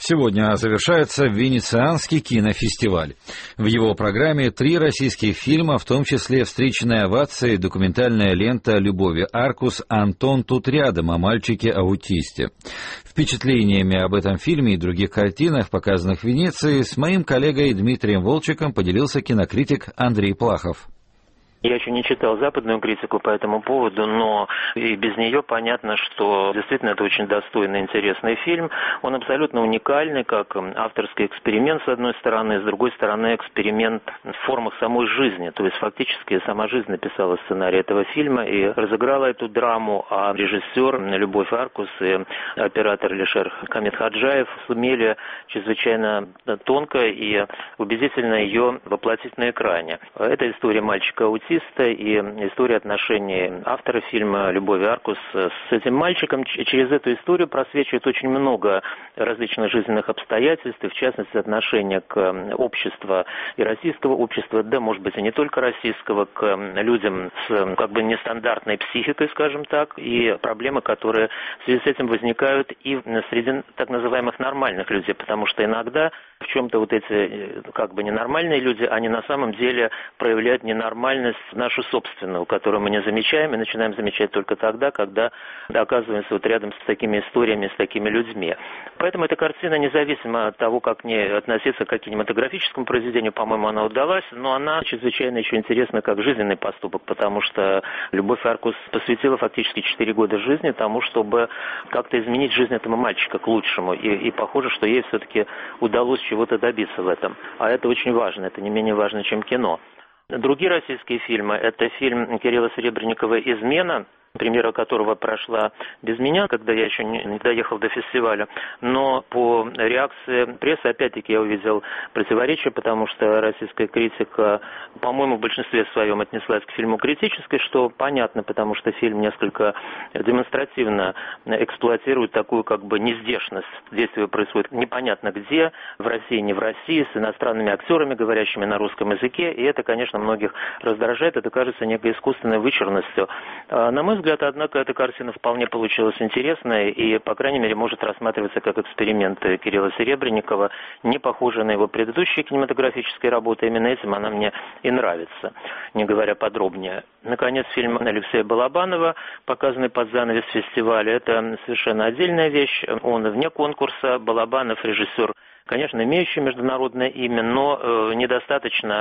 Сегодня завершается Венецианский кинофестиваль. В его программе 3 российских фильма, в том числе «Встреченная овация» и документальная лента Любови Аркус «Антон тут рядом» о мальчике-аутисте. Впечатлениями об этом фильме и других картинах, показанных в Венеции, с моим коллегой Дмитрием Волчеком поделился кинокритик Андрей Плахов. Я еще не читал западную критику по этому поводу, но и без нее понятно, что действительно это очень достойный, интересный фильм. Он абсолютно уникальный, как авторский эксперимент, с одной стороны, с другой стороны, эксперимент в формах самой жизни. То есть фактически сама жизнь написала сценарий этого фильма и разыграла эту драму, а режиссер Любовь Аркус и оператор Алишер Камедхаджаев сумели чрезвычайно тонко и убедительно ее воплотить на экране. Это история мальчика-аутиста и история отношений автора фильма Любови Аркус с этим мальчиком. Через эту историю просвечивает очень много различных жизненных обстоятельств, и в частности отношения к обществу и российского общества, да, может быть, и не только российского, к людям с как бы нестандартной психикой, скажем так, и проблемы, которые в связи с этим возникают и среди так называемых нормальных людей, потому что иногда в чем-то вот эти как бы ненормальные люди, они на самом деле проявляют ненормальность нашу собственную, которую мы не замечаем и начинаем замечать только тогда, когда оказываемся вот рядом с такими историями, с такими людьми. Поэтому эта картина, независимо от того, как к ней относиться к кинематографическому произведению, по-моему, она удалась, но она чрезвычайно еще интересна как жизненный поступок, потому что Любовь Аркус посвятила фактически 4 года жизни тому, чтобы как-то изменить жизнь этого мальчика к лучшему. И похоже, что ей все-таки удалось чего-то добиться в этом. А это очень важно, это не менее важно, чем кино. Другие российские фильмы – это фильм Кирилла Серебренникова «Измена», премьера которого прошла без меня, когда я еще не доехал до фестиваля. Но по реакции прессы, опять-таки, я увидел противоречие, потому что российская критика, по-моему, в большинстве своем отнеслась к фильму критически, что понятно, потому что фильм несколько демонстративно эксплуатирует такую как бы нездешность. Действие происходит непонятно где, в России, не в России, с иностранными актерами, говорящими на русском языке, и это, конечно, многих раздражает, это кажется некой искусственной вычурностью. На мой взгляд, однако, эта картина вполне получилась интересной и, по крайней мере, может рассматриваться как эксперимент Кирилла Серебренникова, не похожий на его предыдущие кинематографические работы. Именно этим она мне и нравится, не говоря подробнее. Наконец, фильм Алексея Балабанова, показанный под занавес фестиваля, это совершенно отдельная вещь. Он вне конкурса. Балабанов режиссер, конечно, имеющий международное имя, но недостаточно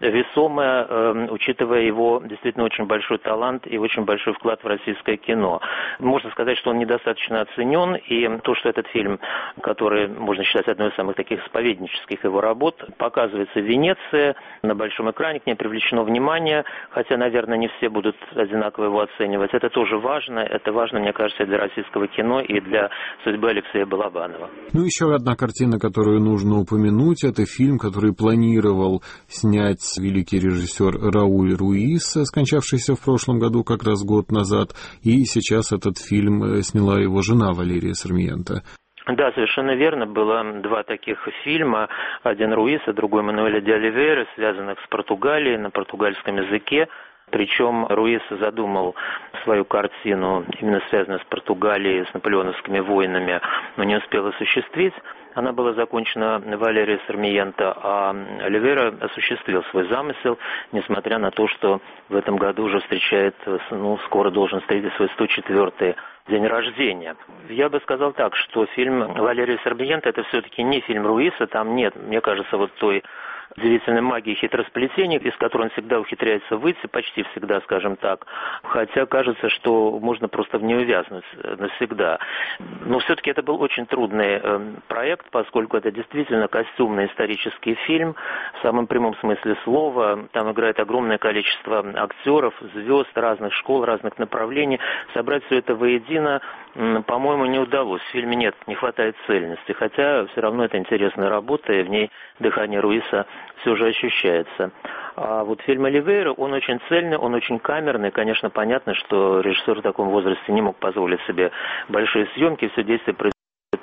весомое, учитывая его действительно очень большой талант и очень большой вклад в российское кино. Можно сказать, что он недостаточно оценен, и то, что этот фильм, который можно считать одной из самых таких исповеднических его работ, показывается в Венеции, на большом экране, к ней привлечено внимание, хотя, наверное, не все будут одинаково его оценивать. Это тоже важно, это важно, мне кажется, и для российского кино, и для судьбы Алексея Балабанова. Ну, еще одна картина, которую нужно упомянуть, это фильм, который планировал снять великий режиссер Рауль Руис, скончавшийся в прошлом году, как раз год назад, и сейчас этот фильм сняла его жена Валерия Сармиенто. Да, совершенно верно. Было 2 таких фильма, один Руиса, другой Мануэля де Оливейра, связанных с Португалией на португальском языке. Причем Руис задумал свою картину, именно связанную с Португалией, с наполеоновскими войнами, но не успел осуществить. Она была закончена Валерией Сармиенто, а Оливейра осуществил свой замысел, несмотря на то, что в этом году уже встречает, скоро должен встретить свой 104-й день рождения. Я бы сказал так, что фильм Валерии Сармиенто это все-таки не фильм Руиса, там нет, мне кажется, вот той удивительной магии хитросплетений, из которой он всегда ухитряется выйти, почти всегда, скажем так. Хотя кажется, что можно просто в нее увязнуть навсегда. Но все-таки это был очень трудный проект, поскольку это действительно костюмный исторический фильм, в самом прямом смысле слова. Там играет огромное количество актеров, звезд разных школ, разных направлений. Собрать все это воедино, по-моему, не удалось. В фильме не хватает цельности. Хотя все равно это интересная работа, и в ней дыхание Руиса все же ощущается. А вот фильм Оливейра, он очень цельный, он очень камерный. Конечно, понятно, что режиссер в таком возрасте не мог позволить себе большие съемки, все действие происходит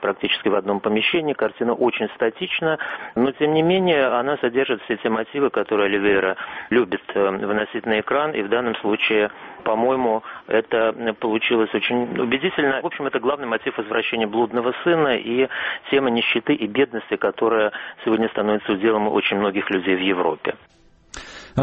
практически в одном помещении. Картина очень статична, но тем не менее она содержит все те мотивы, которые Оливейра любит выносить на экран, и в данном случае, по-моему, это получилось очень убедительно. В общем, это главный мотив возвращения блудного сына и тема нищеты и бедности, которая сегодня становится уделом очень многих людей в Европе.